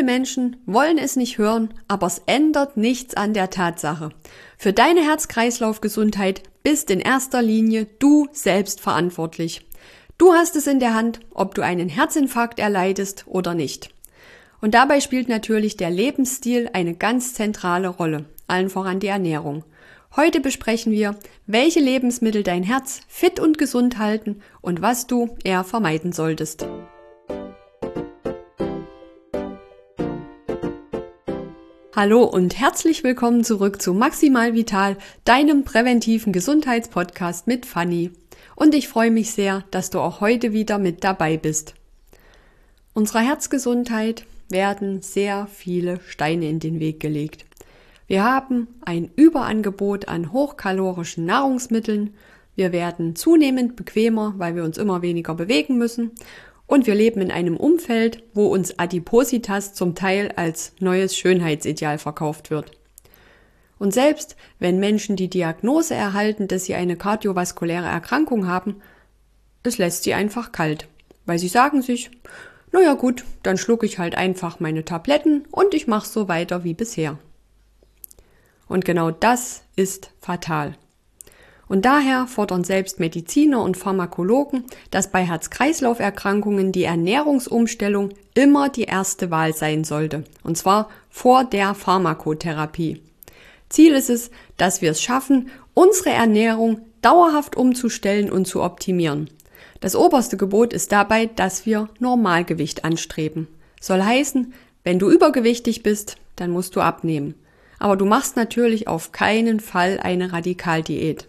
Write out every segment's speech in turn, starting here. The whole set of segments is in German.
Menschen wollen es nicht hören, aber es ändert nichts an der Tatsache. Für deine Herz-Kreislauf-Gesundheit bist in erster Linie du selbst verantwortlich. Du hast es in der Hand, ob du einen Herzinfarkt erleidest oder nicht. Und dabei spielt natürlich der Lebensstil eine ganz zentrale Rolle, allen voran die Ernährung. Heute besprechen wir, welche Lebensmittel dein Herz fit und gesund halten und was du eher vermeiden solltest. Hallo und herzlich willkommen zurück zu Maximal Vital, deinem präventiven Gesundheitspodcast mit Fanny. Und ich freue mich sehr, dass du auch heute wieder mit dabei bist. Unserer Herzgesundheit werden sehr viele Steine in den Weg gelegt. Wir haben ein Überangebot an hochkalorischen Nahrungsmitteln, wir werden zunehmend bequemer, weil wir uns immer weniger bewegen müssen. Und wir leben in einem Umfeld, wo uns Adipositas zum Teil als neues Schönheitsideal verkauft wird. Und selbst wenn Menschen die Diagnose erhalten, dass sie eine kardiovaskuläre Erkrankung haben, es lässt sie einfach kalt, weil sie sagen sich, naja gut, dann schlucke ich halt einfach meine Tabletten und ich mache so weiter wie bisher. Und genau das ist fatal. Und daher fordern selbst Mediziner und Pharmakologen, dass bei Herz-Kreislauf-Erkrankungen die Ernährungsumstellung immer die erste Wahl sein sollte, und zwar vor der Pharmakotherapie. Ziel ist es, dass wir es schaffen, unsere Ernährung dauerhaft umzustellen und zu optimieren. Das oberste Gebot ist dabei, dass wir Normalgewicht anstreben. Soll heißen, wenn du übergewichtig bist, dann musst du abnehmen. Aber du machst natürlich auf keinen Fall eine Radikaldiät.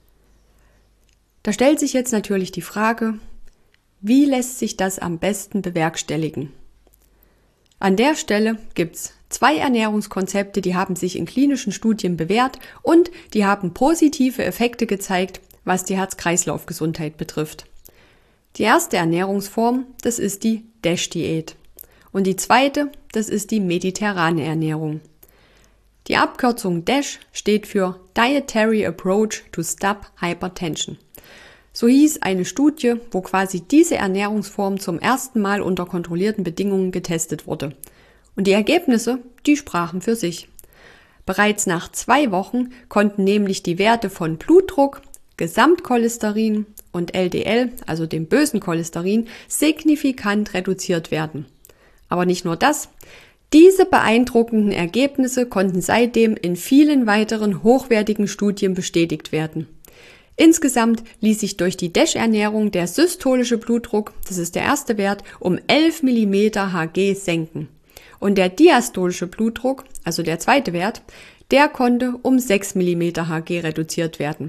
Da stellt sich jetzt natürlich die Frage, wie lässt sich das am besten bewerkstelligen? An der Stelle gibt's 2 Ernährungskonzepte, die haben sich in klinischen Studien bewährt und die haben positive Effekte gezeigt, was die Herz-Kreislauf-Gesundheit betrifft. Die erste Ernährungsform, das ist die DASH-Diät. Und die zweite, das ist die mediterrane Ernährung. Die Abkürzung DASH steht für Dietary Approach to Stop Hypertension. So hieß eine Studie, wo quasi diese Ernährungsform zum ersten Mal unter kontrollierten Bedingungen getestet wurde. Und die Ergebnisse, die sprachen für sich. Bereits nach 2 Wochen konnten nämlich die Werte von Blutdruck, Gesamtcholesterin und LDL, also dem bösen Cholesterin, signifikant reduziert werden. Aber nicht nur das. Diese beeindruckenden Ergebnisse konnten seitdem in vielen weiteren hochwertigen Studien bestätigt werden. Insgesamt ließ sich durch die DASH-Ernährung der systolische Blutdruck, das ist der erste Wert, um 11 mm Hg senken. Und der diastolische Blutdruck, also der zweite Wert, der konnte um 6 mm Hg reduziert werden.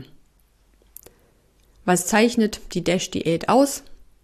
Was zeichnet die DASH-Diät aus?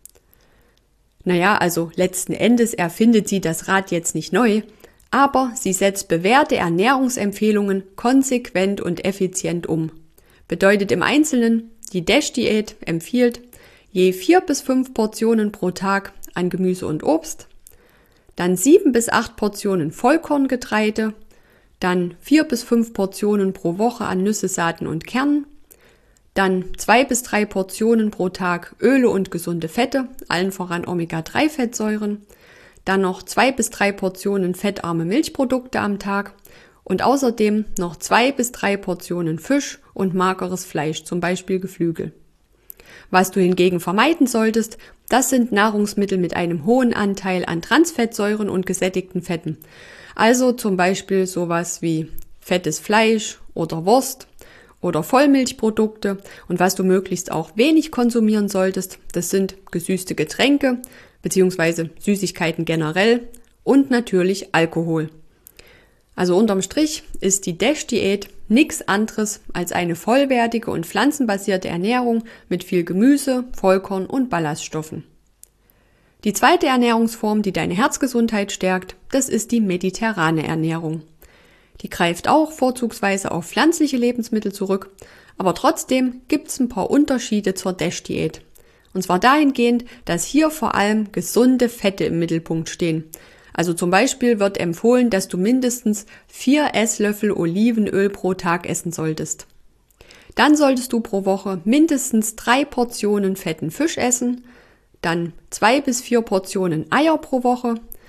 Naja, also letzten Endes erfindet sie das Rad jetzt nicht neu, aber sie setzt bewährte Ernährungsempfehlungen konsequent und effizient um. Bedeutet im Einzelnen, die DASH-Diät empfiehlt je 4 bis 5 Portionen pro Tag an Gemüse und Obst, dann 7 bis 8 Portionen Vollkorngetreide, dann 4 bis 5 Portionen pro Woche an Nüsse, Saaten und Kernen, dann 2 bis 3 Portionen pro Tag Öle und gesunde Fette, allen voran Omega-3-Fettsäuren, dann noch 2 bis 3 Portionen fettarme Milchprodukte am Tag und außerdem noch 2 bis 3 Portionen Fisch und mageres Fleisch, zum Beispiel Geflügel. Was du hingegen vermeiden solltest, das sind Nahrungsmittel mit einem hohen Anteil an Transfettsäuren und gesättigten Fetten. Also zum Beispiel sowas wie fettes Fleisch oder Wurst oder Vollmilchprodukte. Und was du möglichst auch wenig konsumieren solltest, das sind gesüßte Getränke bzw. Süßigkeiten generell und natürlich Alkohol. Also unterm Strich ist die DASH-Diät nichts anderes als eine vollwertige und pflanzenbasierte Ernährung mit viel Gemüse, Vollkorn und Ballaststoffen. Die zweite Ernährungsform, die deine Herzgesundheit stärkt, das ist die mediterrane Ernährung. Die greift auch vorzugsweise auf pflanzliche Lebensmittel zurück, aber trotzdem gibt es ein paar Unterschiede zur DASH-Diät. Und zwar dahingehend, dass hier vor allem gesunde Fette im Mittelpunkt stehen. Also zum Beispiel wird empfohlen, dass du mindestens 4 Esslöffel Olivenöl pro Tag essen solltest. Dann solltest du pro Woche mindestens 3 Portionen fetten Fisch essen, dann 2 bis 4 Portionen Eier pro Woche,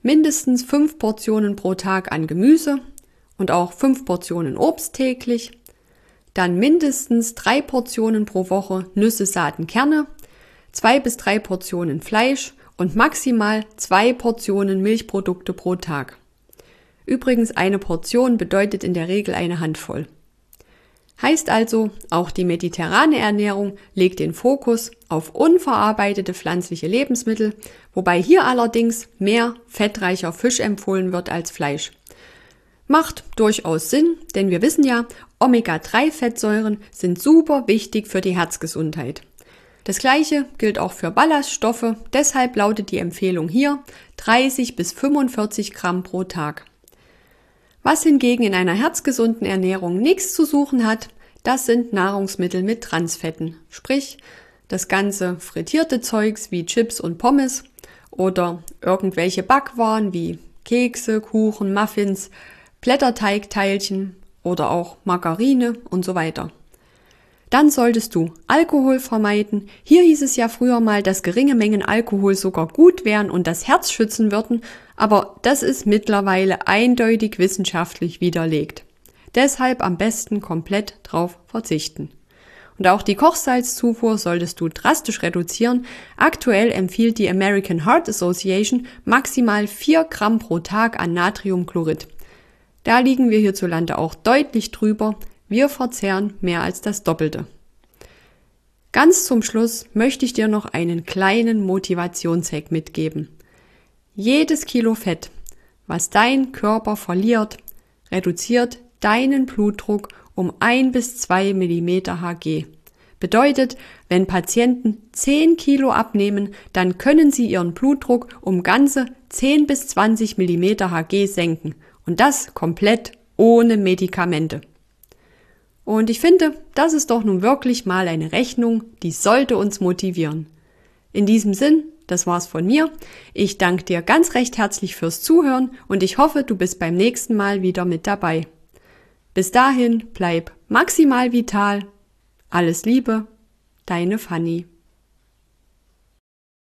mindestens 5 Portionen pro Tag an Gemüse und auch 5 Portionen Obst täglich, dann mindestens 3 Portionen pro Woche Nüsse, Saaten, Kerne, 2 bis 3 Portionen Fleisch und maximal 2 Portionen Milchprodukte pro Tag. Übrigens, eine Portion bedeutet in der Regel eine Handvoll. Heißt also, auch die mediterrane Ernährung legt den Fokus auf unverarbeitete pflanzliche Lebensmittel, wobei hier allerdings mehr fettreicher Fisch empfohlen wird als Fleisch. Macht durchaus Sinn, denn wir wissen ja, Omega-3-Fettsäuren sind super wichtig für die Herzgesundheit. Das Gleiche gilt auch für Ballaststoffe, deshalb lautet die Empfehlung hier 30 bis 45 Gramm pro Tag. Was hingegen in einer herzgesunden Ernährung nichts zu suchen hat, das sind Nahrungsmittel mit Transfetten, sprich das ganze frittierte Zeugs wie Chips und Pommes oder irgendwelche Backwaren wie Kekse, Kuchen, Muffins, Blätterteigteilchen oder auch Margarine und so weiter. Dann solltest du Alkohol vermeiden. Hier hieß es ja früher mal, dass geringe Mengen Alkohol sogar gut wären und das Herz schützen würden, aber das ist mittlerweile eindeutig wissenschaftlich widerlegt. Deshalb am besten komplett drauf verzichten. Und auch die Kochsalzzufuhr solltest du drastisch reduzieren. Aktuell empfiehlt die American Heart Association maximal 4 Gramm pro Tag an Natriumchlorid. Da liegen wir hierzulande auch deutlich drüber. Wir verzehren mehr als das Doppelte. Ganz zum Schluss möchte ich dir noch einen kleinen Motivationshack mitgeben. Jedes Kilo Fett, was dein Körper verliert, reduziert deinen Blutdruck um 1 bis 2 mm Hg. Bedeutet, wenn Patienten 10 Kilo abnehmen, dann können sie ihren Blutdruck um ganze 10 bis 20 mm Hg senken. Und das komplett ohne Medikamente. Und ich finde, das ist doch nun wirklich mal eine Rechnung, die sollte uns motivieren. In diesem Sinn, das war's von mir. Ich danke dir ganz recht herzlich fürs Zuhören und ich hoffe, du bist beim nächsten Mal wieder mit dabei. Bis dahin, bleib maximal vital. Alles Liebe, deine Fanny.